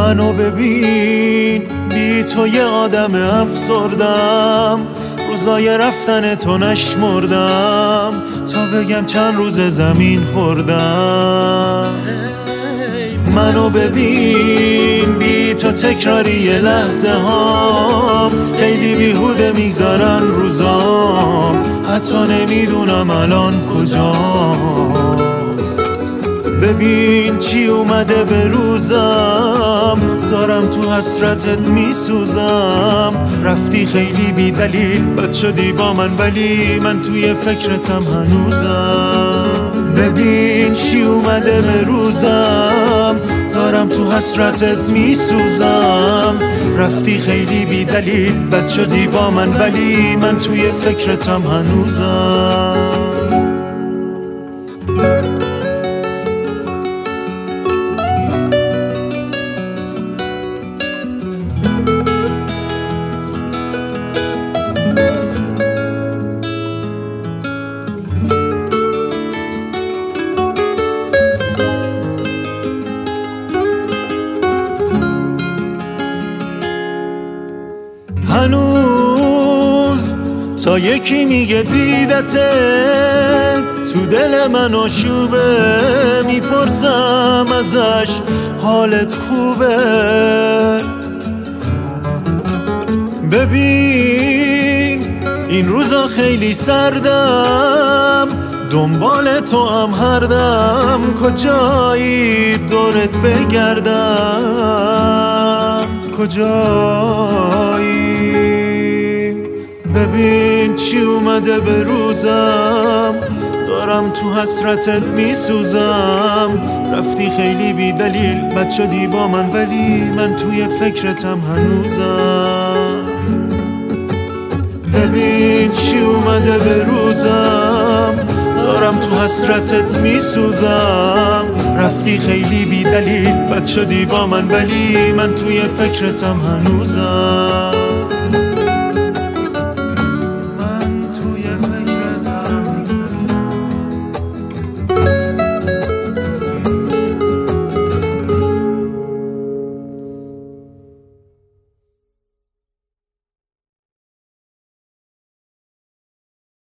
منو ببین بی تو یه آدم افسردم، روزای رفتن تو نشمردم تا بگم چند روز زمین خوردم. منو ببین بی تو تکراری لحظه هام، خیلی بیهوده میگذرن روزام، حتی نمیدونم الان کجام. ببین چی اومده به روزم، دارم تو حسرتت میسوزم. رفتی خیلی بی دلیل، بد شدی با من ولی من توی فکرتم هنوزم. ببین چی اومده به روزم، دارم تو حسرتت میسوزم. رفتی خیلی بی دلیل، بد شدی با من ولی من توی فکرتم هنوزم. هنوز تا یکی میگه دیدته، تو دل من آشوبه. میپرسم ازش حالت خوبه. ببین این روزا خیلی سردم، دنبال تو هم هردم. کجایی دورت بگردم، کجایی؟ ببین چی اومده به روزم، دارم تو حسرتت میسوزم. رفتی خیلی بی دلیل، بد شدی با من ولی من توی فکرتم هنوزم. ببین چی اومده به روزم، دارم تو حسرتت میسوزم. رفتی خیلی بی دلیل، بد شدی با من ولی من توی فکرتم هنوزم.